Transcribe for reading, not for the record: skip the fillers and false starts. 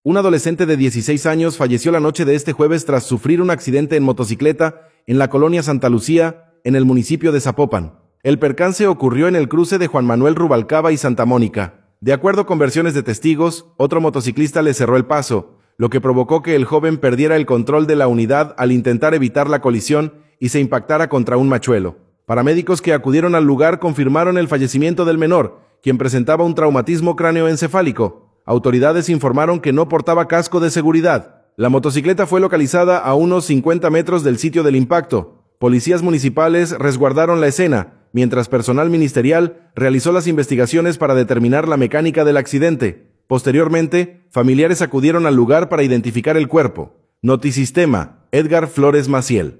Un adolescente de 16 años falleció la noche de este jueves tras sufrir un accidente en motocicleta en la colonia Santa Lucía, en el municipio de Zapopan. El percance ocurrió en el cruce de Juan Manuel Rubalcaba y Santa Mónica. De acuerdo con versiones de testigos, otro motociclista le cerró el paso, lo que provocó que el joven perdiera el control de la unidad al intentar evitar la colisión y se impactara contra un machuelo. Paramédicos que acudieron al lugar confirmaron el fallecimiento del menor, quien presentaba un traumatismo cráneoencefálico. Autoridades informaron que no portaba casco de seguridad. La motocicleta fue localizada a unos 50 metros del sitio del impacto. Policías municipales resguardaron la escena, mientras personal ministerial realizó las investigaciones para determinar la mecánica del accidente. Posteriormente, familiares acudieron al lugar para identificar el cuerpo. Notisistema, Edgar Flores Maciel.